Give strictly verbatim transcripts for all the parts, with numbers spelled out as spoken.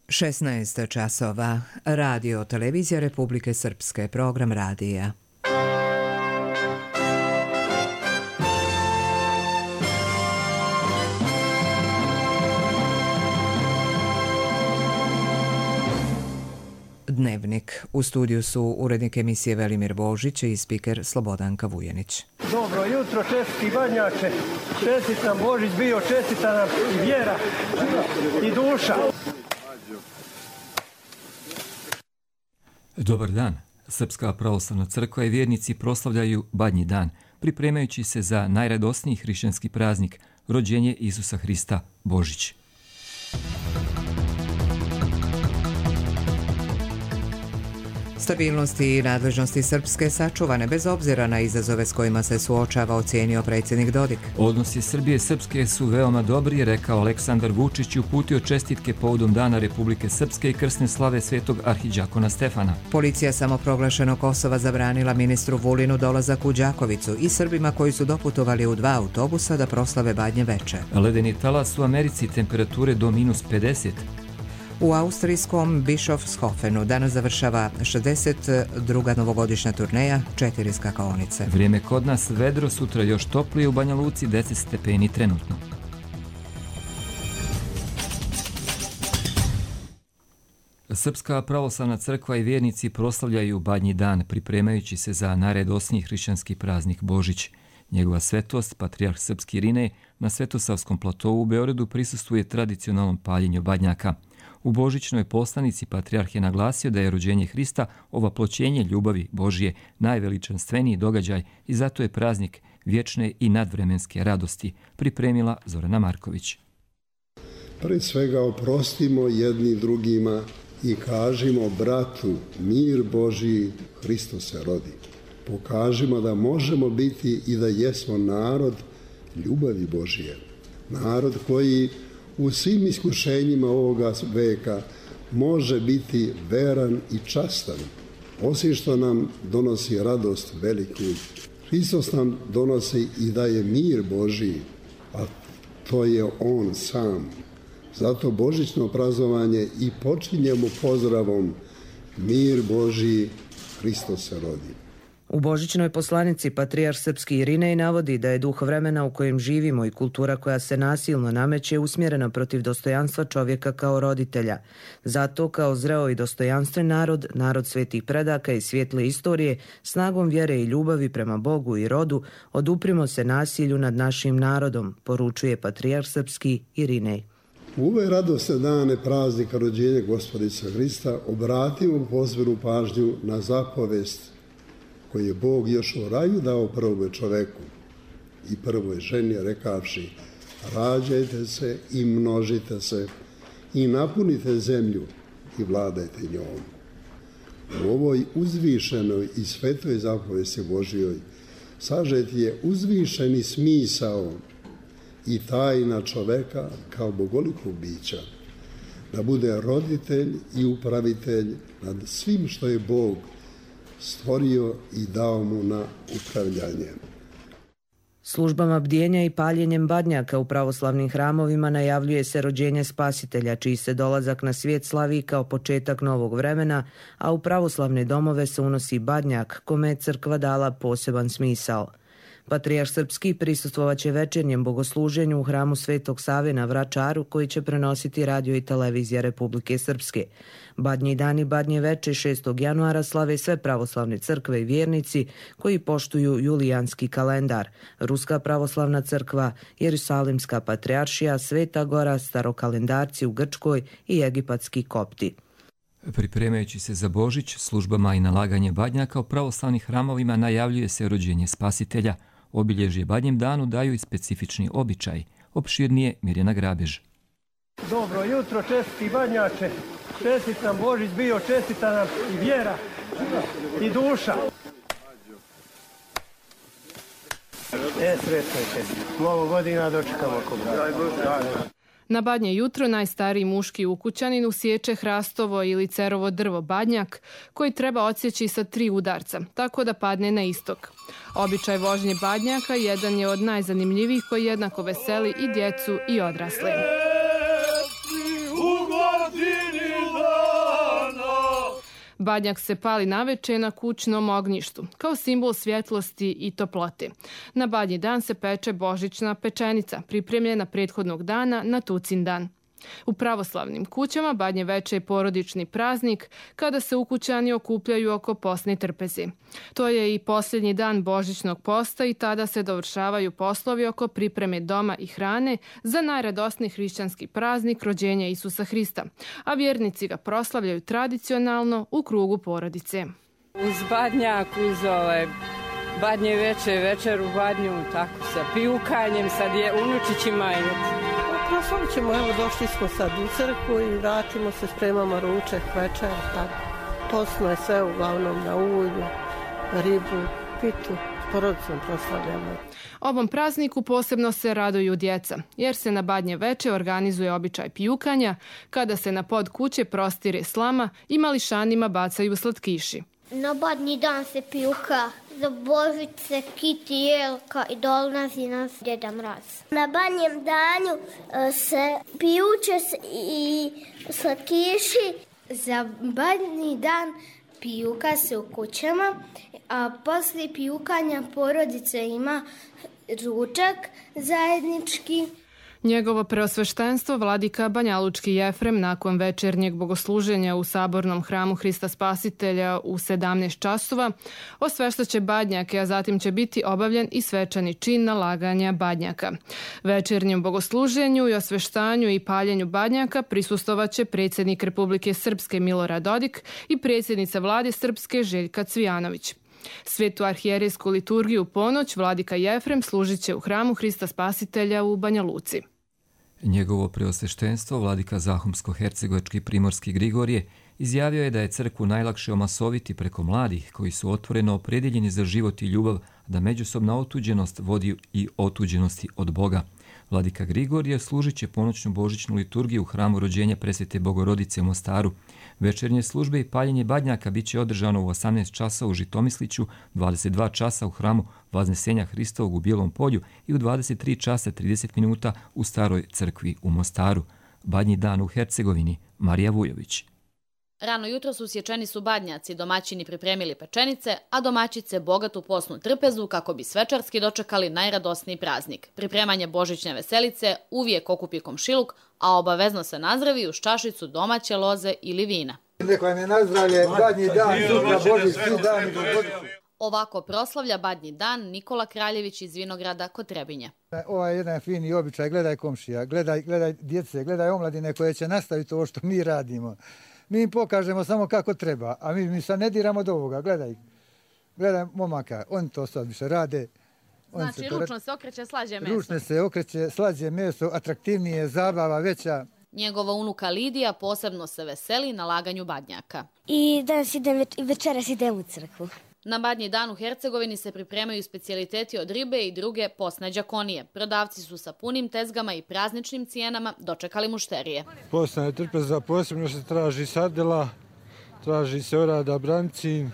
šesnaest časova. Radio Televizija Republike Srpske. Program radija. Dnevnik. U studiju su urednik emisije Velimir Božić i spiker Slobodanka Vujanić. Dobro jutro, čestiti Badnjače. Čestit nam Božić bio, čestita nam i vjera i duša. Dobar dan. Srpska pravoslavna crkva i vjernici proslavljaju Badnji dan, pripremajući se za najradosniji hrišćanski praznik, rođenje Isusa Hrista, Božić. Stabilnosti i nadležnosti Srpske sačuvane bez obzira na izazove s kojima se suočava, ocijenio predsjednik Dodik. Odnosi Srbije i Srpske su veoma dobri, rekao Aleksandar Vučić i uputio čestitke povodom Dana Republike Srpske i krsne slave svetog arhiđakona Stefana. Policija samoproglašenog Kosova zabranila ministru Vulinu dolazak u Đakovicu i Srbima koji su doputovali u dva autobusa da proslave Badnje veče. Ledeni talas u Americi, temperature do minus pedeset. U austrijskom Bischofshofenu danas završava šezdeset druga novogodišnja turneja, četiri skakaonice. Vrijeme kod nas vedro, sutra još toplije, u Banja Luci deset stepeni trenutno. Srpska pravoslavna crkva i vjernici proslavljaju Badnji dan, pripremajući se za najradosniji hrišćanski praznik Božić. Njegova svetost, patrijarh srpski Irinej, na Svetosavskom platovu u Beogradu prisustvuje tradicionalnom paljenju badnjaka. U božićnoj poslanici patrijarh je naglasio da je rođenje Hrista ovaploćenje ljubavi Božje najveličanstveniji događaj i zato je praznik vječne i nadvremenske radosti, pripremila Zorana Marković. Pred svega oprostimo jedni drugima i kažimo bratu, mir Božji, Hristo se rodi. Pokažimo da možemo biti i da jesmo narod ljubavi Božje. Narod koji u svim iskušenjima ovoga veka može biti veran i častan, osim što nam donosi radost veliku. Hristos nam donosi i daje mir Božji, a to je On sam. Zato božićno praznovanje i počinjemo pozdravom mir Božji, Hristos se rodi. U božićnoj poslanici patrijarh srpski Irinej navodi da je duh vremena u kojem živimo i kultura koja se nasilno nameće usmjerena protiv dostojanstva čovjeka kao roditelja. Zato kao zreo i dostojanstven narod, narod svetih predaka i svijetle istorije, snagom vjere i ljubavi prema Bogu i rodu, oduprimo se nasilju nad našim narodom, poručuje patrijarh srpski Irinej. U ove radosne dane praznika rođenja Gospodice Hrista obratimo posebnu pažnju na zapovest koji je Bog još u raju dao prvome čoveku i prvoj ženi, rekavši: rađajte se i množite se i napunite zemlju i vladajte njom. U ovoj uzvišenoj i svetoj zapovesti Božjoj sažet je uzvišeni smisao i tajna čoveka kao bogolikog bića, da bude roditelj i upravitelj nad svim što je Bog stvorio i dao mu na upravljanje. Službama bdjenja i paljenjem badnjaka u pravoslavnim hramovima najavljuje se rođenje Spasitelja, čiji se dolazak na svijet slavi kao početak novog vremena, a u pravoslavne domove se unosi badnjak, kome je crkva dala poseban smisao. Patrijarh srpski prisustvovaće večernjem bogosluženju u hramu Svetog Save na Vračaru, koji će prenositi radio i televizija Republike Srpske. Badnji dan i Badnje veče šestog januara slave sve pravoslavne crkve i vjernici koji poštuju julijanski kalendar, Ruska pravoslavna crkva, Jerusalimska patrijaršija, Sveta Gora, starokalendarci u Grčkoj i egipatski kopti. Pripremajući se za Božić, službama i nalaganje badnjaka u pravoslavnih hramovima najavljuje se rođenje Spasitelja. Obilježje Badnjem danu daju i specifični običaj. Opširnije Mirjana Grabež. Dobro jutro, čestiti Badnjače. Čestit nam Božić bio, čestita nam i vjera i duša. E, sretno je. Mnogo godina dočekamo kod brata. Na Badnje jutro najstariji muški ukućanin usječe hrastovo ili cerovo drvo badnjak koji treba odsjeći sa tri udarca, tako da padne na istok. Običaj vožnje badnjaka jedan je od najzanimljivijih koji jednako veseli i djecu i odrasle. U godini Badnjak se pali naveče na kućnom ognjištu, kao simbol svjetlosti i toplote. Na Badnji dan se peče božićna pečenica, pripremljena prethodnog dana na tucin dan. U pravoslavnim kućama Badnje veče je porodični praznik kada se ukućani okupljaju oko postne trpeze. To je i posljednji dan božićnog posta i tada se dovršavaju poslovi oko pripreme doma i hrane za najradosniji hrišćanski praznik rođenja Isusa Hrista, a vjernici ga proslavljaju tradicionalno u krugu porodice. Uz badnjak, uz ovaj Badnje veče, večer u Badnju, tako sa pijukanjem, sad je unučićima i proslavit ćemo, evo došli smo sad u crkvu i vratimo se, spremamo ručak, večer, tako. Posno je sve uglavnom na ulju, ribu, pitu, s porodicom proslavljamo. Ovom prazniku posebno se raduju djeca, jer se na Badnje veče organizuje običaj pijukanja, kada se na pod kuće prostire slama i mališanima bacaju slatkiši. Na Badnji dan se pijuka za Božice, Kiti, Jelka i dolazi nas Djeda Mraz. Na Badnjem danju se pijuče i slatkiši. Za Badnji dan pijuka se u kućama, a poslije pijukanja porodice ima ručak zajednički. Njegovo preosveštenstvo vladika Banjalučki Jefrem nakon večernjeg bogosluženja u sabornom hramu Hrista Spasitelja u sedamnaest časova osveštaće badnjake, a zatim će biti obavljen i svečani čin nalaganja badnjaka. Večernjem bogosluženju i osveštanju i paljenju badnjaka prisustvovaće predsjednik Republike Srpske Milorad Dodik i predsjednica vlade Srpske Željka Cvijanović. Svetu arhijerejsku liturgiju ponoć vladika Jefrem služit će u hramu Hrista Spasitelja u Banja Luci. Njegovo preosveštenstvo, vladika Zahumsko-hercegovački primorski Grigorije, izjavio je da je crkvu najlakše omasoviti preko mladih koji su otvoreno opredjeljeni za život i ljubav, da međusobna otuđenost vodi i otuđenosti od Boga. Vladika Grigorije služit će ponoćnu božićnu liturgiju u hramu rođenja Presvete Bogorodice u Mostaru. Večernje službe i paljenje badnjaka bit će održano u osamnaest časa u Žitomisliću, dvadeset dva časa u hramu Vaznesenja Hristovog u Bijelom polju i u dvadeset tri časa trideset minuta u Staroj crkvi u Mostaru. Badnji dan u Hercegovini, Marija Vujović. Rano jutro su sječeni su badnjaci, domaćini pripremili pečenice, a domaćice bogatu posnu trpezu kako bi svečarski dočekali najradosniji praznik. Pripremanje božićne veselice uvijek okupi komšiluk, a obavezno se nazdravi uz čašicu domaće loze ili vina. Neko je nazdravlje, badnji dan, sutra božić, svi dani do božića. Ovako proslavlja badnji dan Nikola Kraljević iz Vinograda kod Trebinje. Ovo je jedan fini običaj, gledaj komšija, gledaj, gledaj djece, gledaj omladine koje će nastaviti ovo što mi radimo. Mi im pokažemo samo kako treba, a mi, mi sad ne diramo do ovoga. Gledaj, gledaj momaka, oni to sad više rade. Oni znači, se ručno se okreće slađe meso. Ručno se okreće slađe meso, atraktivnije, zabava veća. Njegova unuka Lidija posebno se veseli na laganju badnjaka. I danas idem, večeras idem u crkvu. Na Badnji dan u Hercegovini se pripremaju specijaliteti od ribe i druge posne đakonije. Prodavci su sa punim tezgama i prazničnim cijenama dočekali mušterije. Posna je trpeza, posebno se traži sardela, traži se orada, brancin,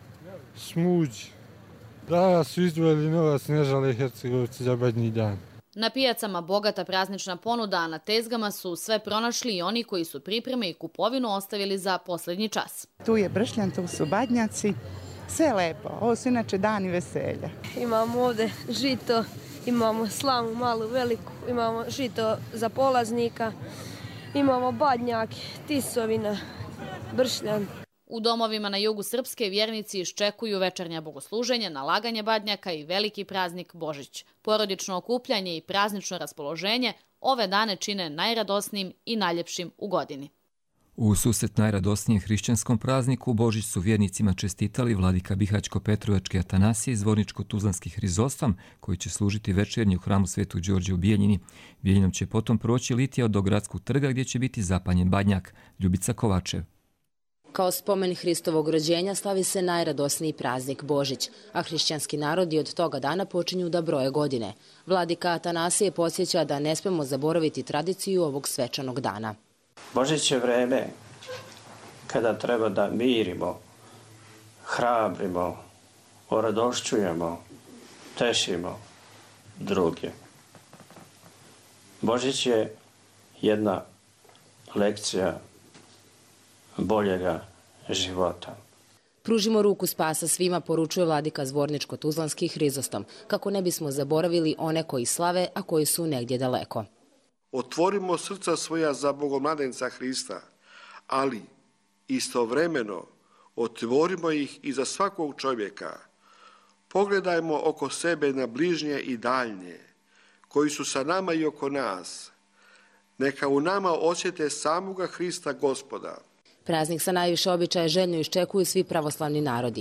smuđ. Prava su izdvojili novac Nežale Hercegovci za Badnji dan. Na pijacama bogata praznična ponuda, a na tezgama su sve pronašli i oni koji su pripreme i kupovinu ostavili za posljednji čas. Tu je bršljan, tu su badnjaci. Sve lepo, ovo su inače dani veselja. Imamo ovdje žito, imamo slamu malu, veliku, imamo žito za polaznika, imamo badnjak, tisovina, bršljan. U domovima na jugu Srpske vjernici iščekuju večernja bogosluženja, nalaganje badnjaka i veliki praznik Božić. Porodično okupljanje i praznično raspoloženje ove dane čine najradosnijim i najljepšim u godini. U susret najradosnijem hrišćanskom prazniku Božić su vjernicima čestitali vladika Bihaćko-Petrovački Atanasije i Zvorničko-Tuzlanski Hrizostom, koji će služiti večernji u hramu Svetog Đorđa u Bijeljini. Bijeljinom će potom proći litija do Gradskog trga gdje će biti zapaljen badnjak. Ljubica Kovačev. Kao spomen Hristovog rođenja slavi se najradosniji praznik Božić, a hrišćanski narodi od toga dana počinju da broje godine. Vladika Atanasije podsjeća da ne smemo zaboraviti tradiciju ovog svečanog dana. Božić je vreme kada treba da mirimo, hrabrimo, oradošćujemo, tešimo druge. Božić je jedna lekcija boljega života. Pružimo ruku spasa svima, poručuje vladika Zvorničko-Tuzlanski Hrizostom, kako ne bismo zaboravili one koji slave, a koji su negdje daleko. Otvorimo srca svoja za Bogomladenca Hrista, ali istovremeno otvorimo ih i za svakog čovjeka. Pogledajmo oko sebe na bližnje i daljnje, koji su sa nama i oko nas. Neka u nama osjete samoga Hrista Gospoda. Praznik sa najviše običaja željno iščekuju svi pravoslavni narodi.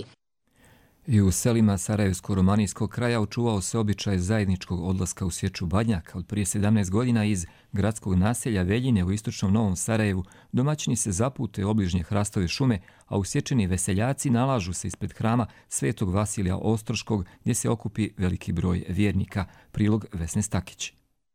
I u selima Sarajevsko-romanijskog kraja očuvao se običaj zajedničkog odlaska u sječu badnjaka. Od prije sedamnaest godina iz gradskog naselja Veljine u istočnom Novom Sarajevu domaćini se zapute obližnje hrastove šume, a usječeni veseljaci nalažu se ispred hrama Svetog Vasilija Ostroškog, gdje se okupi veliki broj vjernika. Prilog Vesne Stakić.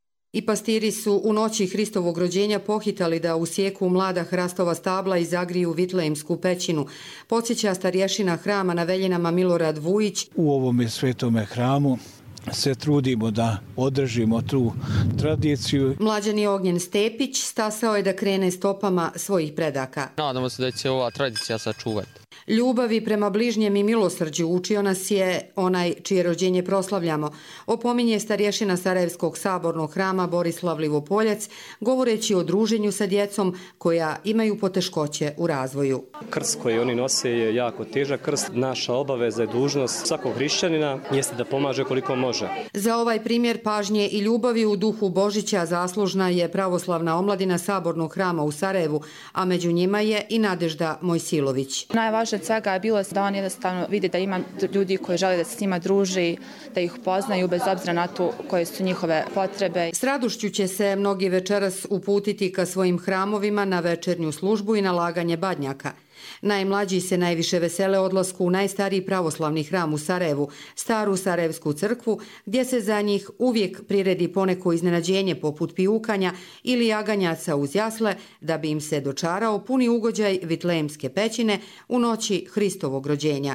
I pastiri su u noći Hristovog rođenja pohitali da usijeku mlada hrastova stabla i zagriju Vitlejemsku pećinu. Podsjeća starješina hrama na Veljinama Milorad Vujić. U ovome svetome hramu se trudimo da održimo tu tradiciju. Mlađani Ognjen Stepić stasao je da krene stopama svojih predaka. Nadamo se da će ova tradicija sačuvati. Ljubavi prema bližnjem i milosrđu učio nas je onaj čije rođenje proslavljamo, opominje starješina Sarajevskog sabornog hrama Borislav Livopoljac, govoreći o druženju sa djecom koja imaju poteškoće u razvoju. Krst koji oni nose je jako težak krst. Naša obaveza i dužnost svakog hrišćanina jeste da pomaže koliko može. Za ovaj primjer pažnje i ljubavi u duhu Božića zaslužna je pravoslavna omladina sabornog hrama u Sarajevu, a među njima je i Nadežda Mojsilović. Najvažnije od svega je bilo da on jednostavno vidi da ima ljudi koji žele da se s njima druži, da ih poznaju bez obzira na to koje su njihove potrebe. S radošću će se mnogi večeras uputiti ka svojim hramovima na večernju službu i na laganje badnjaka. Najmlađi se najviše vesele odlasku u najstariji pravoslavni hram u Sarajevu, staru Sarajevsku crkvu, gdje se za njih uvijek priredi poneko iznenađenje poput pijukanja ili jaganjaca uz jasle, da bi im se dočarao puni ugođaj Vitlejemske pećine u noći Hristovog rođenja.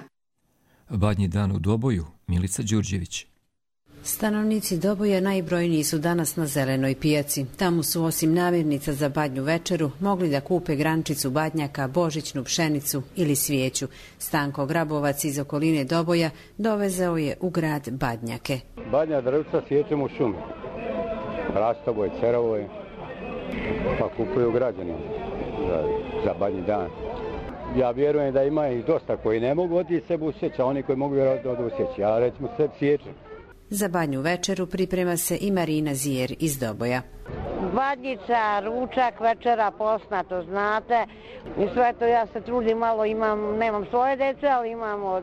Badnji dan u Doboju, Milica Đurđević. Stanovnici Doboja najbrojniji su danas na Zelenoj pijaci. Tamo su osim namirnica za badnju večeru mogli da kupe grančicu badnjaka, božićnu pšenicu ili svijeću. Stanko Grabovac iz okoline Doboja dovezao je u grad badnjake. Badnja drvca sjećemo u šumi. Hrastovo je, cerovo je, pa kupuju građani za, za badnji dan. Ja vjerujem da ima ih dosta koji ne mogu otići sebi u sjeć, a oni koji mogu vjerojatno od usjeći, a recimo sebi sjećem. Za badnju večeru priprema se i Marina Zijer iz Doboja. Badnjica, ručak, večera, posna, to znate. I sve to ja se trudim malo, imam, nemam svoje dece, ali imam od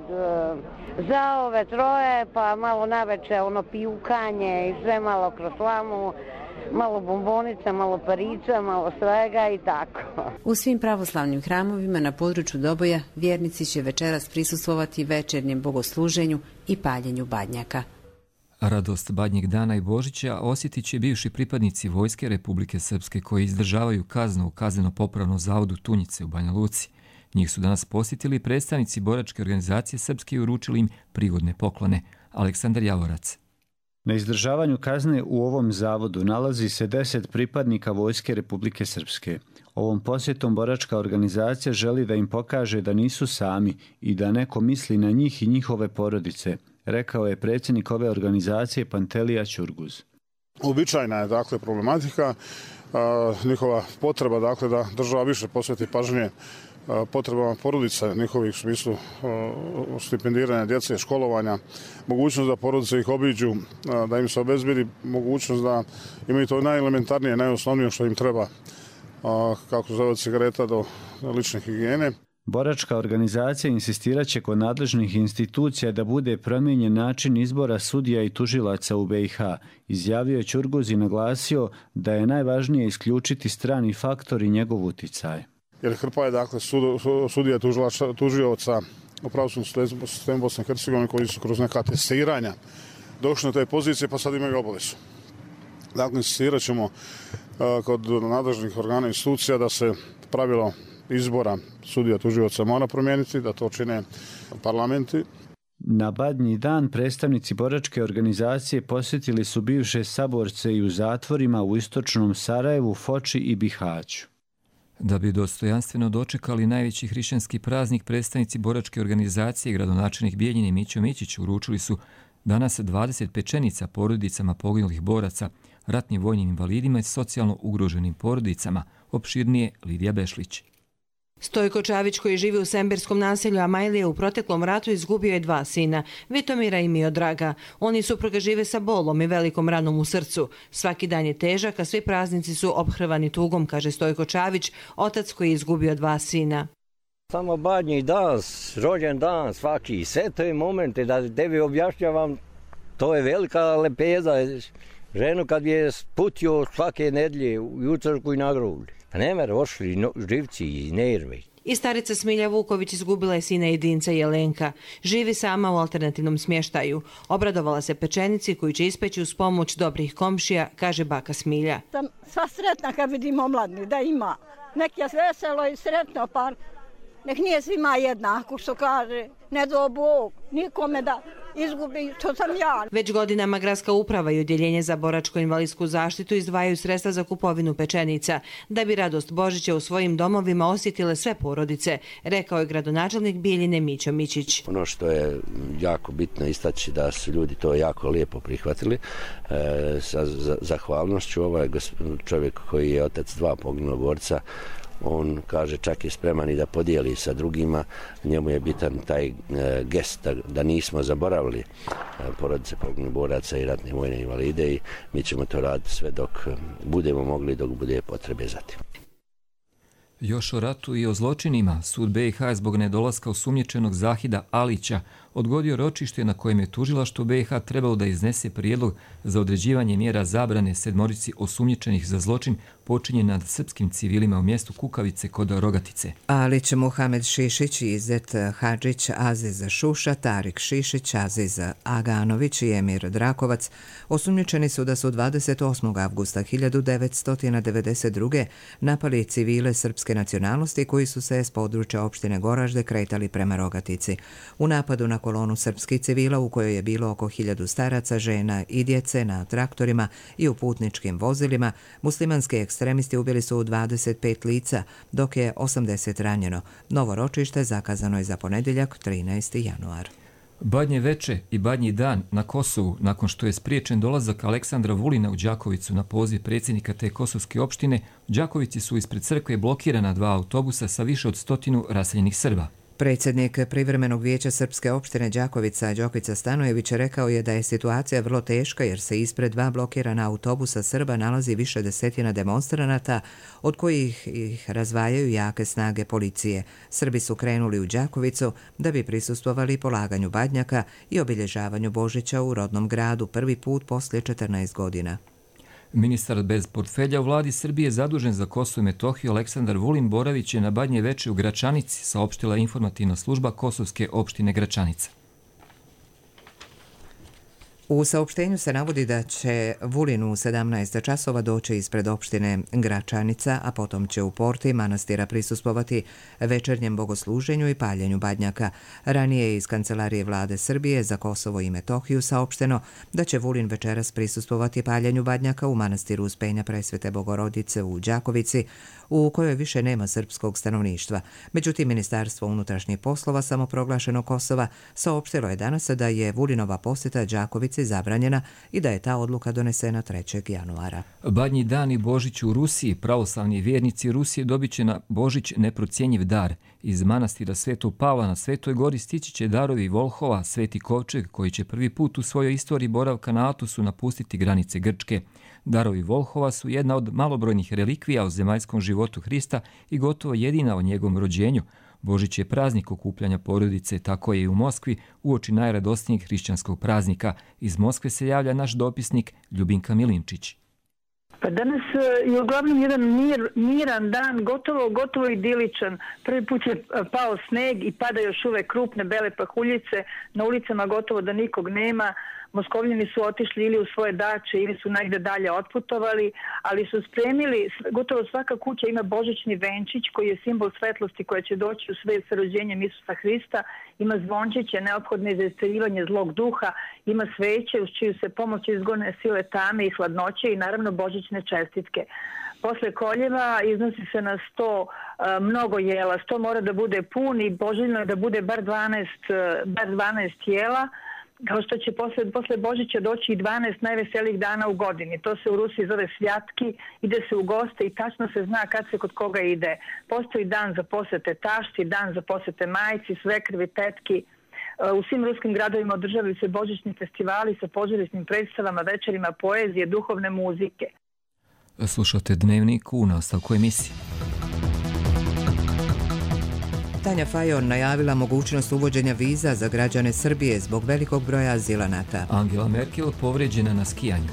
uh, zaove troje, pa malo naveče ono pijukanje i sve malo kroz slamu. Malo bombonica, malo parica, malo svega i tako. U svim pravoslavnim hramovima na području Doboja vjernici će večeras prisustvovati večernjem bogosluženju i paljenju badnjaka. Radost badnjeg dana i Božića osjetit će bivši pripadnici Vojske Republike Srpske koji izdržavaju kaznu u kazneno-popravnom zavodu Tunjice u Banja Luci. Njih su danas posjetili predstavnici boračke organizacije Srpske i uručili im prigodne poklone. Aleksandar Javorac. Na izdržavanju kazne u ovom zavodu nalazi se deset pripadnika Vojske Republike Srpske. Ovom posjetom boračka organizacija želi da im pokaže da nisu sami i da neko misli na njih i njihove porodice, rekao je predsjednik ove organizacije Pantelija Ćurguz. Uobičajena je dakle problematika, a, njihova potreba dakle da država više posveti pažnje a, potrebama porodica njihovih u smislu a, stipendiranja djece, školovanja, mogućnost da porodice ih obiđu, a, da im se obezbedi mogućnost da imaju to najelementarnije, najosnovnije što im treba, a, kako se zove cigareta do lične higijene. Boračka organizacija insistirat će kod nadležnih institucija da bude promijenjen način izbora sudija i tužilaca u B i H. Izjavio je Ćurguz i naglasio da je najvažnije isključiti strani faktor i njegov uticaj. Jer hrpa je dakle sud, sudija tužioca u pravosudnom sistemu Bosne i Hercegovine koji su kroz neka testiranja došli na te pozicije pa sad imaju obavezu. Dakle, insistirat ćemo kod nadležnih organa i institucija da se pravilo izbora sudija tužioca mora promijeniti, da to čine parlamenti. Na badnji dan predstavnici boračke organizacije posjetili su bivše saborce i u zatvorima u istočnom Sarajevu, Foči i Bihaću. Da bi dostojanstveno dočekali najveći hrišćanski praznik, predstavnici boračke organizacije i gradonačelnik Bijeljine Mićo Mićić uručili su danas dvadeset pečenica porodicama poginulih boraca, ratnim vojnim invalidima i socijalno ugroženim porodicama. Opširnije Lidija Bešlić. Stojko Čavić, koji živi u semberskom naselju Amajlije, u proteklom ratu izgubio je dva sina, Vitomira i Miodraga. Oni supruga žive sa bolom i velikom ranom u srcu. Svaki dan je težak, a svi praznici su ophrvani tugom, kaže Stojko Čavić, otac koji je izgubio dva sina. Samo badnji dan, rođen dan svaki, sve to je momente da tebi objašnjavam, to je velika lepeza. Ženu kad je putio svake nedlje u jutarku i na groblje. Pa nema rošli no, živci i nervi. I starica Smilja Vuković izgubila je sina jedinca Jelenka. Živi sama u alternativnom smještaju. Obradovala se pečenici koju će ispeći uz pomoć dobrih komšija, kaže baka Smilja. Sam sva sretna kad vidim omladni da ima. Nek je veselo i sretno, pa nek nije svima jednako, što kaže. Ne do Bog, nikome da izgubi, to sam ja. Već godinama Gradska uprava i Odjeljenje za boračko-invalidsku zaštitu izdvajaju sredstva za kupovinu pečenica, da bi radost Božića u svojim domovima osjetile sve porodice, rekao je gradonačelnik Bijeljine Mićo Mićić. Ono što je jako bitno istaći da su ljudi to jako lijepo prihvatili, e, sa zahvalnošću. Ovaj čovjek koji je otac dva poginulog borca, on kaže čak je spreman i da podijeli sa drugima. Njemu je bitan taj e, gest da, da nismo zaboravili e, porodice poginulih boraca i ratne vojne invalide i mi ćemo to raditi sve dok budemo mogli, dok bude potrebe za tim. Još o ratu i o zločinima. Sud B i H zbog nedolaska osumnjičenog Zahida Alića odgodio ročište na kojem je tužilaštvo B i H trebalo da iznese prijedlog za određivanje mjera zabrane sedmorici osumnjičenih za zločin počinjen nad srpskim civilima u mjestu Kukavice kod Rogatice. Alić Muhamed Šišić, Izet Hadžić, Aziz Šuša, Tarik Šišić, Aziz Aganović i Emir Drakovac osumnjičeni su da su dvadeset osmog avgusta hiljadu devetsto devedeset druge. napali civile srpske nacionalnosti koji su se s područja opštine Goražde kretali prema Rogatici. U napadu na kolonu srpskih civila u kojoj je bilo oko hiljadu staraca, žena i djece na traktorima i u putničkim vozilima, muslimanski ekstremisti ubili su dvadeset pet lica, dok je osamdeset ranjeno. Novo ročište zakazano je za ponedjeljak trinaesti januar. Badnje veče i badnji dan na Kosovu, nakon što je spriječen dolazak Aleksandra Vulina u Đakovicu na poziv predsjednika te kosovske opštine, u Đakovici su ispred crkve blokirana dva autobusa sa više od stotinu raseljenih Srba. Predsjednik privremenog vijeća srpske opštine Đakovica, Đokica Stanojević, rekao je da je situacija vrlo teška jer se ispred dva blokirana autobusa Srba nalazi više desetina demonstranata, od kojih ih razvajaju jake snage policije. Srbi su krenuli u Đakovicu da bi prisustvovali polaganju badnjaka i obilježavanju Božića u rodnom gradu prvi put poslije četrnaest godina. Ministar bez portfelja u vladi Srbije zadužen za Kosovo i Metohiju Aleksandar Vulin boravić je na badnje veče u Gračanici, saopštila informativna služba Kosovske opštine Gračanica. U saopštenju se navodi da će Vulin u sedamnaest časova doći ispred opštine Gračanica, a potom će u porti manastira prisustvovati večernjem bogosluženju i paljenju badnjaka. Ranije je iz Kancelarije vlade Srbije za Kosovo i Metohiju saopšteno da će Vulin večeras prisustvovati paljenju badnjaka u manastiru Uspenja Presvete Bogorodice u Đakovici, u kojoj više nema srpskog stanovništva. Međutim, Ministarstvo unutrašnjih poslova samoproglašenog Kosova saopštilo je danas da je Vulinova posjeta Đakovici zabranjena i da je ta odluka donesena trećeg januara. Badnji dan i Božić u Rusiji. Pravoslavni vjernici Rusije dobit će na Božić neprocjenjiv dar. Iz manastira Svetog Pavla na Svetoj gori stići će darovi Volhova, Sveti Kovčeg, koji će prvi put u svojoj istoriji boravka na Atosu napustiti granice Grčke. Darovi Volhova su jedna od malobrojnih relikvija o zemaljskom životu Hrista i gotovo jedina o njegovom rođenju. Božić je praznik okupljanja porodice, tako je i u Moskvi uoči najradosnijeg hrišćanskog praznika. Iz Moskve se javlja naš dopisnik Ljubinka Milinčić. Pa danas je uglavnom jedan mir, miran dan, gotovo, gotovo idiličan. Prvi put je pao sneg i pada još uvek krupne bele pahuljice. Na ulicama gotovo da nikog nema. Moskovljani su otišli ili u svoje dače ili su negde dalje otputovali, ali su spremili, gotovo svaka kuća ima božićni venčić koji je simbol svetlosti koja će doći u svet sa rođenjem Isusa Hrista, ima zvončiće neophodne za isceljivanje zlog duha, ima sveće uz čiju se pomoć izgone sile tame i hladnoće i naravno božićne čestitke. Posle koljeva iznosi se na sto mnogo jela. sto mora da bude pun i poželjno je da bude bar dvanaest, bar dvanaest jela, kao što će posle, posle Božića doći i dvanaest najveselijih dana u godini. To se u Rusiji zove svjatki, ide se u goste i tačno se zna kad se kod koga ide. Postoji dan za posete tašti, dan za posete majci, svekrvi, tetki. U svim ruskim gradovima održavaju se božićni festivali sa pozorišnim predstavama, večerima poezije, duhovne muzike. Slušate Dnevnik u nastavku emisije. Tanja Fajon najavila mogućnost uvođenja viza za građane Srbije zbog velikog broja azilanata. Angela Merkel povređena na skijanju.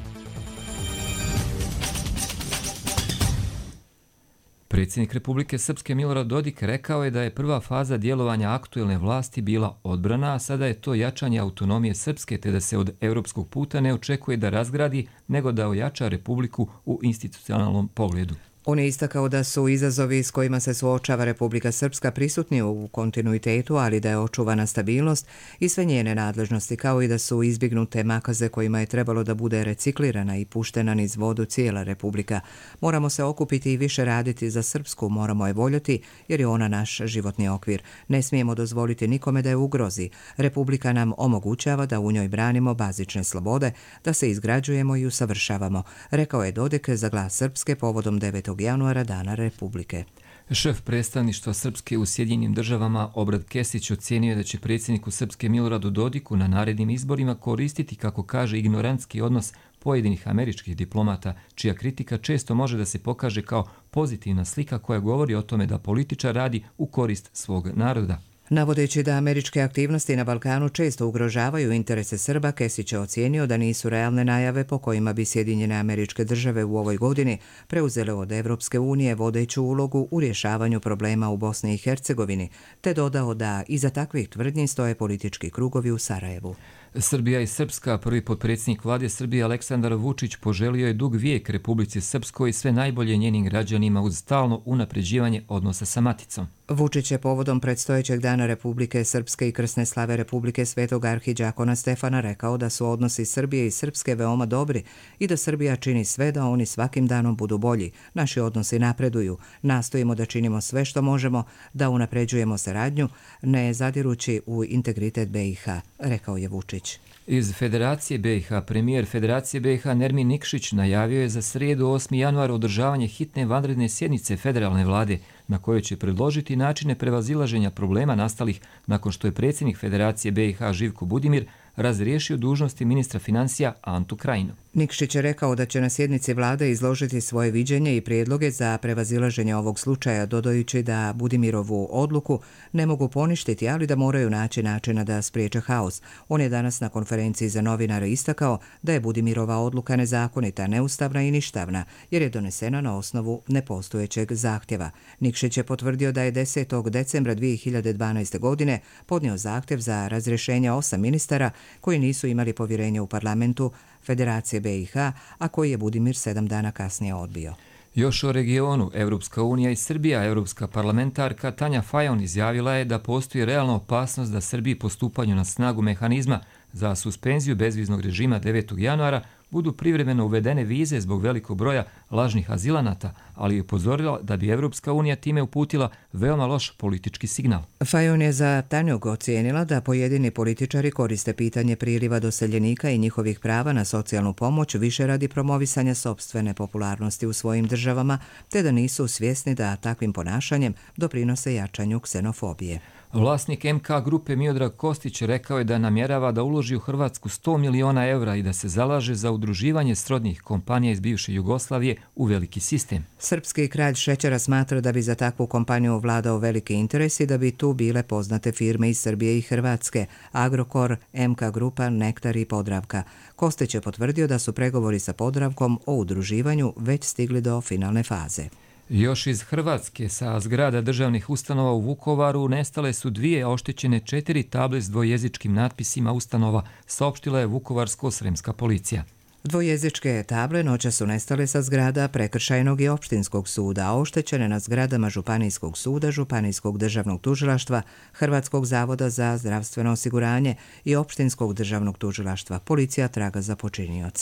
Predsjednik Republike Srpske Milorad Dodik rekao je da je prva faza djelovanja aktuelne vlasti bila odbrana, a sada je to jačanje autonomije Srpske, te da se od europskog puta ne očekuje da razgradi, nego da ojača Republiku u institucionalnom pogledu. On je istakao da su izazovi s kojima se suočava Republika Srpska prisutni u kontinuitetu, ali da je očuvana stabilnost i sve njene nadležnosti, kao i da su izbjegnute makaze kojima je trebalo da bude reciklirana i puštena niz vodu cijela Republika. Moramo se okupiti i više raditi za Srpsku, moramo je voljeti jer je ona naš životni okvir. Ne smijemo dozvoliti nikome da je ugrozi. Republika nam omogućava da u njoj branimo bazične slobode, da se izgrađujemo i usavršavamo, rekao je Dodik za Glas Srpske povodom devetog januara Dana Republike. Šef predstavništva Srpske u Sjedinjenim državama Obrad Kesić ocijenio je da će predsjedniku Srpske Miloradu Dodiku na narednim izborima koristiti, kako kaže, ignorantski odnos pojedinih američkih diplomata, čija kritika često može da se pokaže kao pozitivna slika koja govori o tome da političar radi u korist svog naroda. Navodeći da američke aktivnosti na Balkanu često ugrožavaju interese Srba, Kesić je ocijenio da nisu realne najave po kojima bi Sjedinjene Američke Države u ovoj godini preuzele od Evropske unije vodeću ulogu u rješavanju problema u Bosni i Hercegovini, te dodao da iza takvih tvrdnji stoje politički krugovi u Sarajevu. Srbija i Srpska, prvi potpredsjednik vlade Srbije Aleksandar Vučić poželio je dug vijek Republici Srpskoj i sve najbolje njenim građanima uz stalno unapređivanje odnosa sa maticom. Vučić je povodom predstojećeg Dana Republike Srpske i krsne slave Republike Svetog arhidžakona Stefana rekao da su odnosi Srbije i Srpske veoma dobri i da Srbija čini sve da oni svakim danom budu bolji. Naši odnosi napreduju. Nastojimo da činimo sve što možemo, da unapređujemo saradnju, ne zadirući u integritet B i H, rekao je Vučić. Iz Federacije B i H premijer Federacije B i H Nermin Nikšić najavio je za srijedu osmi januar održavanje hitne vanredne sjednice federalne vlade na kojoj će predložiti načine prevazilaženja problema nastalih nakon što je predsjednik Federacije B i H Živko Budimir razriješio dužnosti ministra financija Antu Krajinu. Nikšić je rekao da će na sjednici vlade izložiti svoje viđenje i prijedloge za prevazilaženje ovog slučaja, dodajući da Budimirovu odluku ne mogu poništiti, ali da moraju naći načina da spriječe haos. On je danas na konferenciji za novinare istakao da je Budimirova odluka nezakonita, neustavna i ništavna, jer je donesena na osnovu nepostojećeg zahtjeva. Nikšić je potvrdio da je desetog decembra dvije hiljade dvanaeste. godine podnio zahtjev za razrješenje osam ministara koji nisu imali povjerenje u parlamentu Federacije B i H, a koji je Budimir sedam dana kasnije odbio. Još o regionu, Evropska unija i Srbija, evropska parlamentarka Tanja Fajon izjavila je da postoji realna opasnost da Srbiji po stupanju na snagu mehanizma za suspenziju bezviznog režima devetog januara budu privremeno uvedene vize zbog velikog broja lažnih azilanata, ali je upozorila da bi Evropska unija time uputila veoma loš politički signal. Fajon je za Tanjug ocijenila da pojedini političari koriste pitanje priliva doseljenika i njihovih prava na socijalnu pomoć više radi promovisanja sopstvene popularnosti u svojim državama, te da nisu svjesni da takvim ponašanjem doprinose jačanju ksenofobije. Vlasnik M K grupe Miodrag Kostić rekao je da namjerava da uloži u Hrvatsku sto miliona evra i da se zalaže za udruživanje srodnih kompanija iz bivše Jugoslavije u veliki sistem. Srpski kralj šećera smatra da bi za takvu kompaniju vladao veliki interes i da bi tu bile poznate firme iz Srbije i Hrvatske, Agrokor, M K grupa, Nektar i Podravka. Kostić je potvrdio da su pregovori sa Podravkom o udruživanju već stigli do finalne faze. Još iz Hrvatske, sa zgrada državnih ustanova u Vukovaru nestale su dvije, a oštećene četiri table s dvojezičkim natpisima ustanova, saopštila je Vukovarsko-sremska policija. Dvojezičke table noća su nestale sa zgrada Prekršajnog i Opštinskog suda, a oštećene na zgradama Županijskog suda, Županijskog državnog tužilaštva, Hrvatskog zavoda za zdravstveno osiguranje i Opštinskog državnog tužilaštva. Policija traga za počiniocima.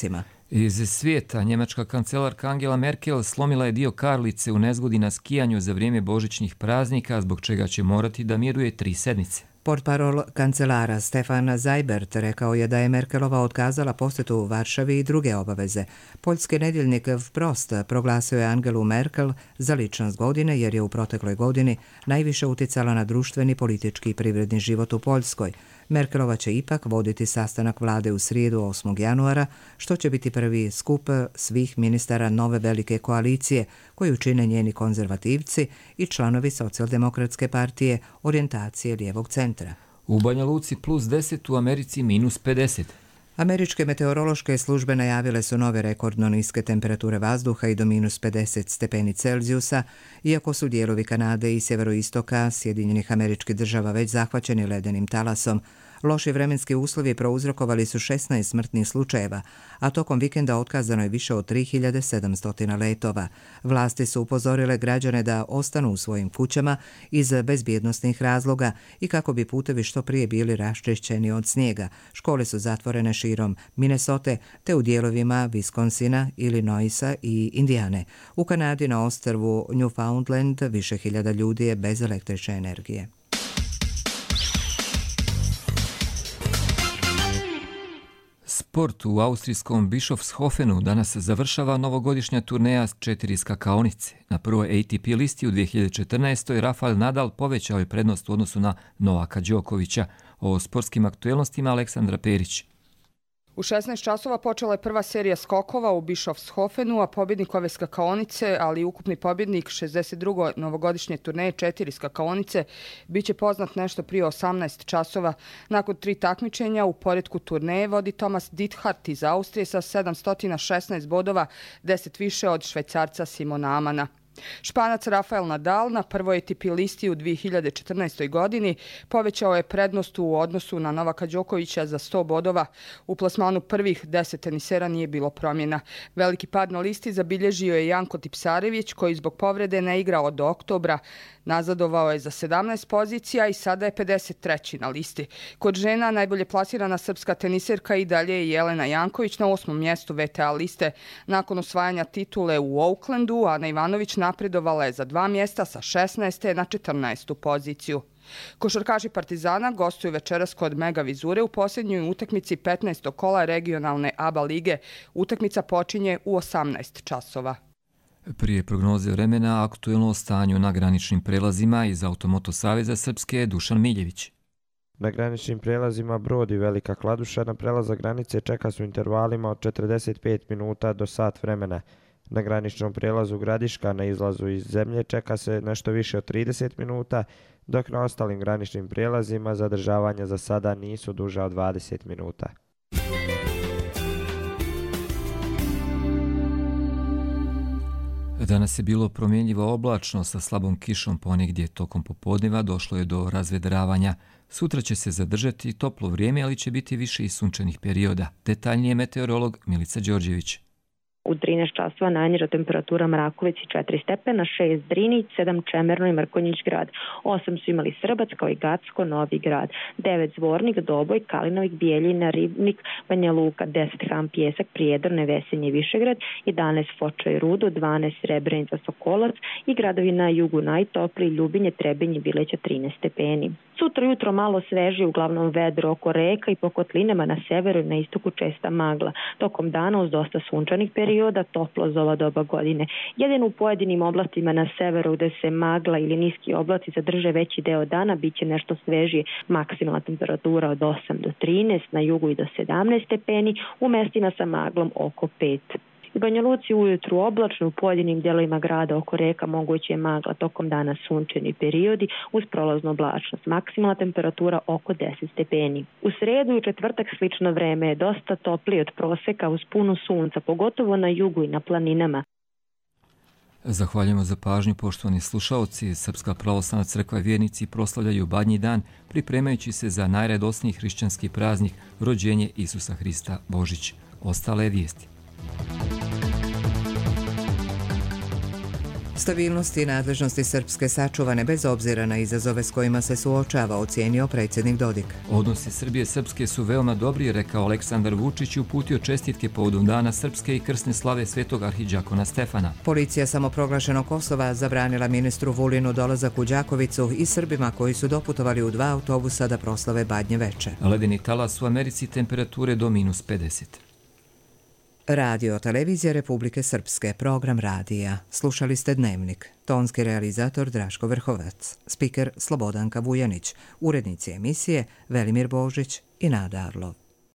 Iz svijeta njemačka kancelarka Angela Merkel slomila je dio karlice u nezgodi na skijanju za vrijeme božićnih praznika, zbog čega će morati da miruje tri sedmice. Portparol kancelara Stefan Seibert rekao je da je Merkelova otkazala posjetu u Varšavi i druge obaveze. Poljski nedjeljnik Wprost proglasio je Angelu Merkel za ličnost godine jer je u protekloj godini najviše uticala na društveni, politički i privredni život u Poljskoj. Merkelova će ipak voditi sastanak vlade u srijedu osmog januara, što će biti prvi skup svih ministara nove velike koalicije koju čine njeni konzervativci i članovi socijaldemokratske partije orijentacije lijevog centra. U Banja Luci plus deset, u Americi minus pedeset. Američke meteorološke službe najavile su nove rekordno niske temperature vazduha i do minus pedeset stepeni Celzijusa, iako su dijelovi Kanade i sjeveroistoka Sjedinjenih Američkih Država već zahvaćeni ledenim talasom. Loši vremenski uslovi prouzrokovali su šesnaest smrtnih slučajeva, a tokom vikenda otkazano je više od tri hiljade sedamsto letova. Vlasti su upozorile građane da ostanu u svojim kućama iz bezbjednosnih razloga i kako bi putevi što prije bili raščišćeni od snijega. Škole su zatvorene širom Minnesote te u dijelovima Wisconsina, Illinoisa i Indijane. U Kanadi na ostrvu Newfoundland više hiljada ljudi je bez električne energije. Sport u austrijskom Bischofshofenu danas završava novogodišnja turneja s četiri skakaonice. Na prvoj A T P listi u dvije hiljade četrnaestoj. Rafael Nadal povećao je prednost u odnosu na Novaka Đokovića. O sportskim aktuelnostima Aleksandra Perić. U šesnaest časova počela je prva serija skokova u Bischofshofenu, a pobjednik ove skakaonice, ali i ukupni pobjednik šezdeset druge novogodišnje turneje četiri skakaonice, bit će poznat nešto prije osamnaest časova. Nakon tri takmičenja u poretku turneje vodi Thomas Dithart iz Austrije sa sedamsto šesnaest bodova, deset više od Švajcarca Simona Amana. Španac Rafael Nadal na prvoj A T P listi u dvije hiljade četrnaestoj. godini povećao je prednost u odnosu na Novaka Đokovića za sto bodova. U plasmanu prvih deset tenisera nije bilo promjena. Veliki pad na listi zabilježio je Janko Tipsarević, koji zbog povrede ne igra od oktobra. Nazadovao je za sedamnaest pozicija i sada je pedeset treći na listi. Kod žena najbolje plasirana srpska teniserka i dalje je Jelena Janković na osmom mjestu V T A liste. Nakon osvajanja titule u Oaklandu, Ana Ivanović napredovala je za dva mjesta sa šesnaeste na četrnaestu poziciju. Košarkaši Partizana gostuju večeras kod Mega Vizure u posljednjoj utakmici petnaestog kola regionalne A B A lige. Utakmica počinje u osamnaest časova. Prije prognoze vremena, aktuelno stanju na graničnim prelazima iz Automoto Saveza Srpske Dušan Miljević. Na graničnim prelazima Brod i Velika Kladuša na prelaza granice čeka su intervalima od četrdeset pet minuta do sat vremena. Na graničnom prelazu Gradiška na izlazu iz zemlje čeka se nešto više od trideset minuta, dok na ostalim graničnim prijelazima zadržavanja za sada nisu duža od dvadeset minuta. Danas je bilo promjenjivo oblačno sa slabom kišom, ponegdje tokom popodneva došlo je do razvedravanja. Sutra će se zadržati toplo vrijeme, ali će biti više i sunčanih perioda. Detaljnije meteorolog Milica Đorđević. U trinaest časova najniža temperatura Mrakovici četiri stepena, šest Drinić, sedam Čemerno i Mrkonjić grad, osam su imali Srbac kao i Gacko, Novi grad, devet Zvornik, Doboj, Kalinovik, Bijeljina, Ribnik, Banja Luka, deset Ham Pjesak, Prijedor, Nevesinje, Višegrad, jedanaest Foča i Rudo, dvanaest Srebrenica, Sokolac i gradovi na jugu najtopliji Ljubinje, Trebinje, Bileća trinaest stepeni. Sutra jutro malo sveže, uglavnom vedro oko reka i po kotlinama na severu i na istoku česta magla. Tokom dana uz dosta sunčanih perioda, toplo za ova doba godine. Jedino u pojedinim oblastima na severu gde se magla ili niski oblaci zadrže veći deo dana, bit će nešto svežije, maksimalna temperatura od osam do trinaest, na jugu i do sedamnaest stepeni, u mestima sa maglom oko pet. U Banja Luci ujutru oblačno, u pojedinim dijelovima grada oko reka moguće je magla, tokom dana sunčani periodi uz prolaznu oblačnost. Maksimalna temperatura oko deset stepeni. U sredu i četvrtak slično vreme je dosta toplije od proseka uz puno sunca, pogotovo na jugu i na planinama. Zahvaljujemo za pažnju, poštovani slušaoci. Srpska pravoslavna crkva i vjernici proslavljaju Badnji dan, pripremajući se za najradosniji hrišćanski praznik, rođenje Isusa Hrista Božić. Ostale vijesti. Stabilnost i nadležnosti Srpske sačuvane bez obzira na izazove s kojima se suočava, ocijenio predsjednik Dodik. Odnosi Srbije i Srpske su veoma dobri, rekao Aleksandar Vučić i uputio čestitke povodom Dana Srpske i krsne slave Svetog arhidžakona Stefana. Policija samoproglašenog Kosova zabranila ministru Vulinu dolazak u Đakovicu i Srbima koji su doputovali u dva autobusa da proslave Badnje veče. Ledeni talas u Americi, temperature do minus pedeset. Radio televizija Republike Srpske, program radija. Slušali ste Dnevnik. Tonski realizator Draško Vrhovac. Spiker Slobodanka Vujanić. Urednici emisije Velimir Božić i Nada Arlov.